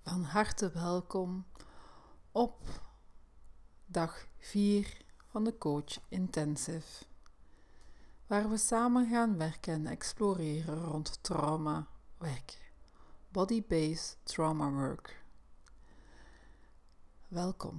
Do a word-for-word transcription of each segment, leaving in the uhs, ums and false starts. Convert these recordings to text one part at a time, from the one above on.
Van harte welkom op dag vier van de Coach Intensive, waar we samen gaan werken en exploreren rond trauma werk, body-based trauma work. Welkom.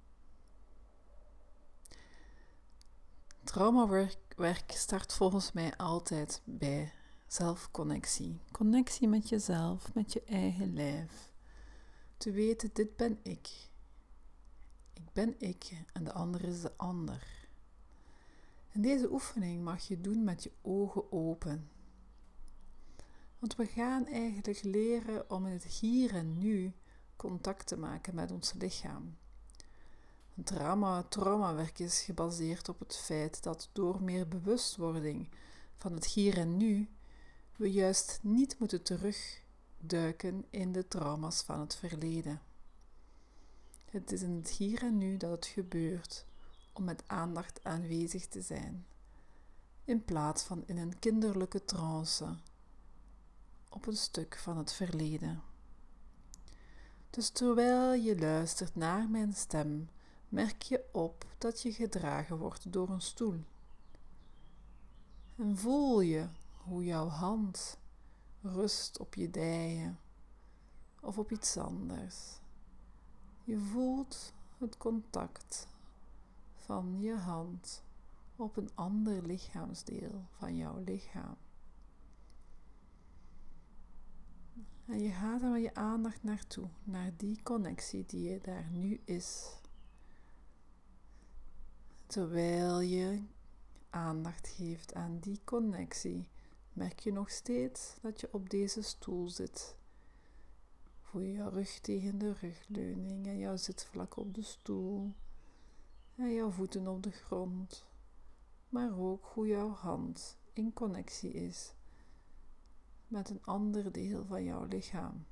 Traumawerk start volgens mij altijd bij zelfconnectie. Connectie met jezelf, met je eigen lijf. Te weten, dit ben ik. Ik ben ik en de ander is de ander. En deze oefening mag je doen met je ogen open. Want we gaan eigenlijk leren om in het hier en nu contact te maken met ons lichaam. Trauma, traumawerk is gebaseerd op het feit dat door meer bewustwording van het hier en nu we juist niet moeten terugduiken in de trauma's van het verleden. Het is in het hier en nu dat het gebeurt om met aandacht aanwezig te zijn, in plaats van in een kinderlijke trance op een stuk van het verleden. Dus terwijl je luistert naar mijn stem, merk je op dat je gedragen wordt door een stoel. En voel je hoe jouw hand rust op je dijen of op iets anders. Je voelt het contact van je hand op een ander lichaamsdeel van jouw lichaam. En je gaat er met je aandacht naartoe, naar die connectie die er daar nu is. Terwijl je aandacht geeft aan die connectie, merk je nog steeds dat je op deze stoel zit. Voel je jouw rug tegen de rugleuning en jouw zitvlak op de stoel en jouw voeten op de grond, maar ook hoe jouw hand in connectie is met een ander deel van jouw lichaam.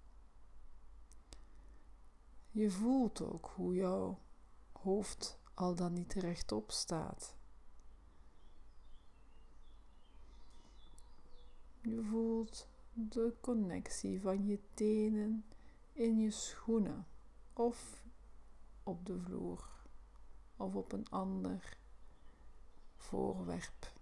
Je voelt ook hoe jouw hoofd al dan niet rechtop staat. Je voelt de connectie van je tenen in je schoenen of op de vloer of op een ander voorwerp.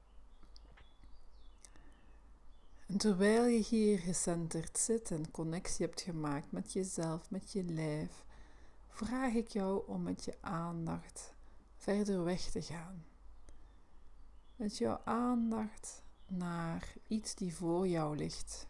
En terwijl je hier gecenterd zit en connectie hebt gemaakt met jezelf, met je lijf, vraag ik jou om met je aandacht verder weg te gaan. Met jouw aandacht naar iets die voor jou ligt.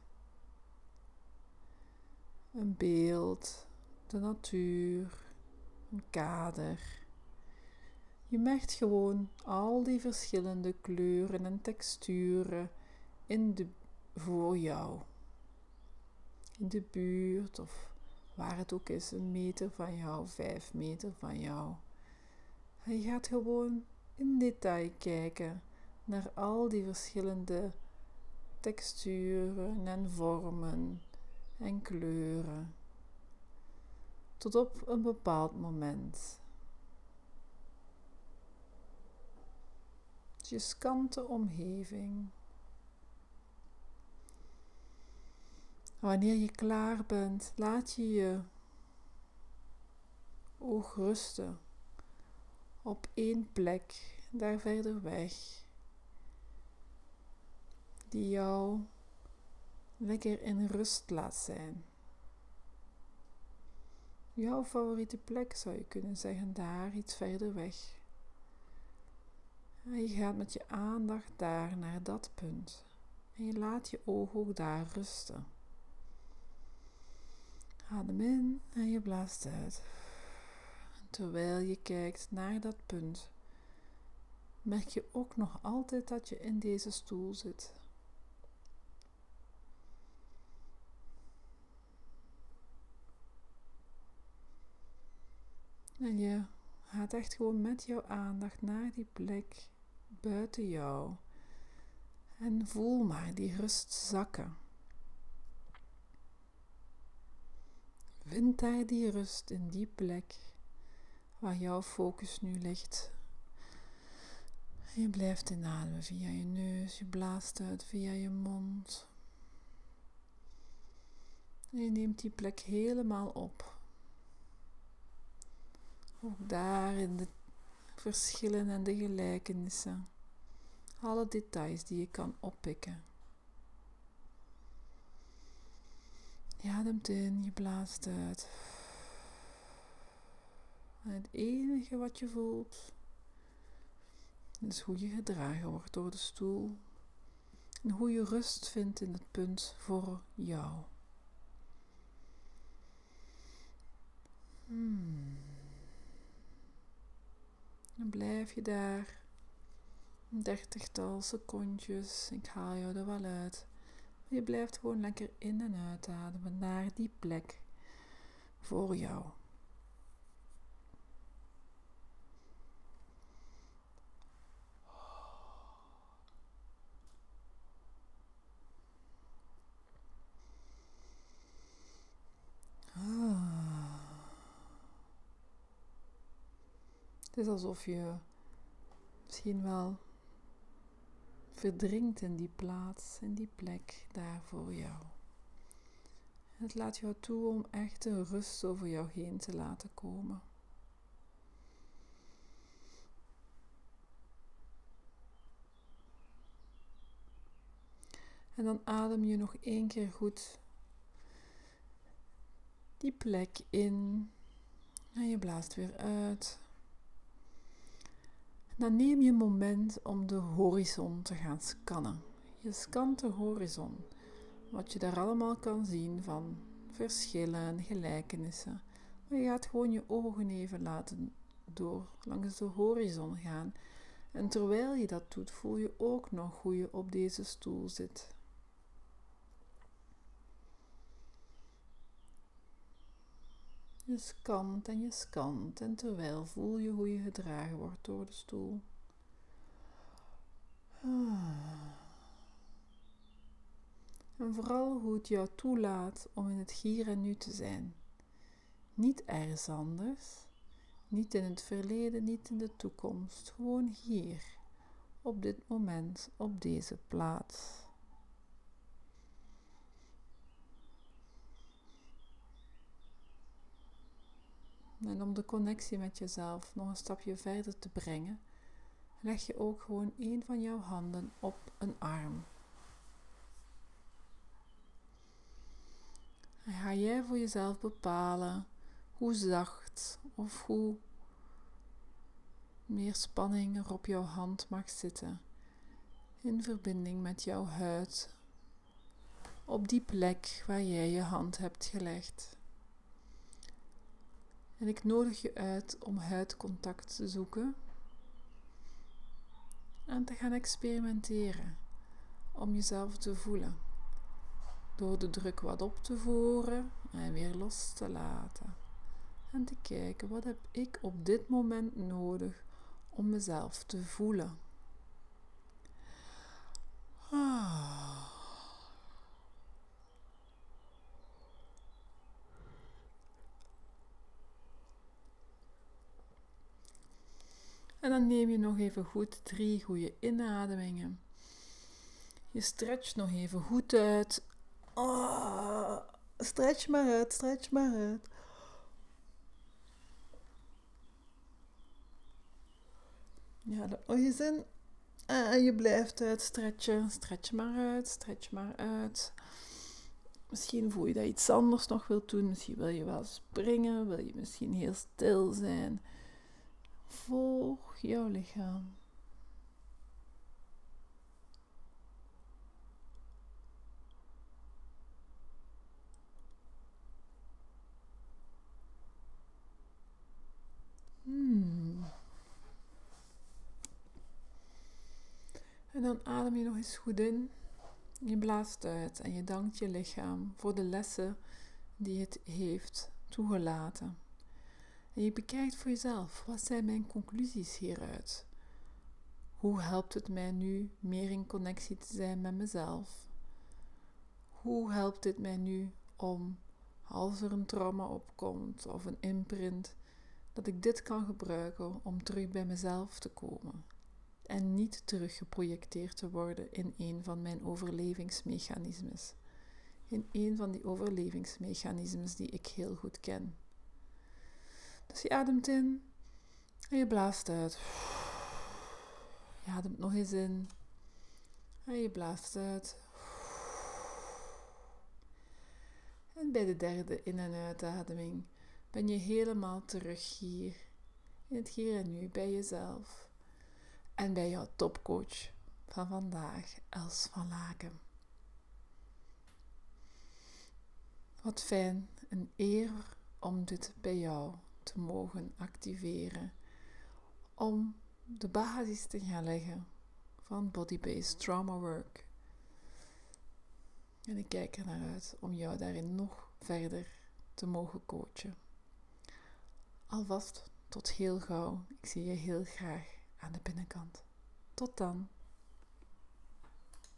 Een beeld, de natuur, een kader. Je merkt gewoon al die verschillende kleuren en texturen in de, voor jou. In de buurt of waar het ook is, een meter van jou, vijf meter van jou. En je gaat gewoon in detail kijken naar al die verschillende texturen en vormen en kleuren. Tot op een bepaald moment. Je scant de omgeving. Wanneer je klaar bent, laat je je oog rusten op één plek, daar verder weg, die jou lekker in rust laat zijn. Jouw favoriete plek zou je kunnen zeggen, daar iets verder weg. En je gaat met je aandacht daar naar dat punt. En je laat je oog ook daar rusten. Adem in en je blaast uit. Terwijl je kijkt naar dat punt, merk je ook nog altijd dat je in deze stoel zit. En je gaat echt gewoon met jouw aandacht naar die plek buiten jou. En voel maar die rust zakken. Vind daar die rust in die plek waar jouw focus nu ligt. En je blijft inademen via je neus, je blaast uit via je mond. Je neemt die plek helemaal op. Ook daar in de verschillen en de gelijkenissen. Alle details die je kan oppikken. Je ademt in, je blaast uit. En het enige wat je voelt is hoe je gedragen wordt door de stoel. En hoe je rust vindt in het punt voor jou. Hmm. Dan blijf je daar een dertigtal secondjes. Ik haal jou er wel uit. Maar je blijft gewoon lekker in en uitademen naar die plek voor jou. Ah. Het is alsof je misschien wel verdrinkt in die plaats, in die plek daar voor jou. Het laat jou toe om echt de rust over jou heen te laten komen. En dan adem je nog één keer goed die plek in en je blaast weer uit. Dan neem je een moment om de horizon te gaan scannen. Je scant de horizon. Wat je daar allemaal kan zien van verschillen en gelijkenissen. Maar je gaat gewoon je ogen even laten door langs de horizon gaan. En terwijl je dat doet, voel je ook nog hoe je op deze stoel zit. Je scant en je scant en terwijl voel je hoe je gedragen wordt door de stoel. Ah. En vooral hoe het jou toelaat om in het hier en nu te zijn. Niet ergens anders, niet in het verleden, niet in de toekomst. Gewoon hier, op dit moment, op deze plaats. En om de connectie met jezelf nog een stapje verder te brengen, leg je ook gewoon een van jouw handen op een arm. En ga jij voor jezelf bepalen hoe zacht of hoe meer spanning er op jouw hand mag zitten. In verbinding met jouw huid. Op die plek waar jij je hand hebt gelegd. En ik nodig je uit om huidcontact te zoeken. En te gaan experimenteren. Om jezelf te voelen. Door de druk wat op te voeren en weer los te laten. En te kijken, wat heb ik op dit moment nodig om mezelf te voelen. Ah. En dan neem je nog even goed drie goede inademingen. Je stretcht nog even goed uit. Oh, stretch maar uit, stretch maar uit. Ja, de oogjes in. En je blijft uitstretchen. Stretch maar uit, stretch maar uit. Misschien voel je dat je iets anders nog wilt doen. Misschien wil je wel springen. Wil je misschien heel stil zijn. Volg jouw lichaam. Hmm. En dan adem je nog eens goed in. Je blaast uit en je dankt je lichaam voor de lessen die het heeft toegelaten. En je bekijkt voor jezelf, wat zijn mijn conclusies hieruit? Hoe helpt het mij nu meer in connectie te zijn met mezelf? Hoe helpt het mij nu om, als er een trauma opkomt of een imprint, dat ik dit kan gebruiken om terug bij mezelf te komen? En niet teruggeprojecteerd te worden in een van mijn overlevingsmechanismes. in een van die overlevingsmechanismes die ik heel goed ken. Dus je ademt in en je blaast uit. Je ademt nog eens in en je blaast uit. En bij de derde in- en uitademing ben je helemaal terug hier, in het hier en nu, bij jezelf. En bij jouw topcoach van vandaag, Els van Laken. Wat fijn, een eer om dit bij jou te mogen activeren. Om de basis te gaan leggen van Body-Based Trauma Work. En ik kijk er naar uit om jou daarin nog verder te mogen coachen. Alvast tot heel gauw. Ik zie je heel graag aan de binnenkant. Tot dan.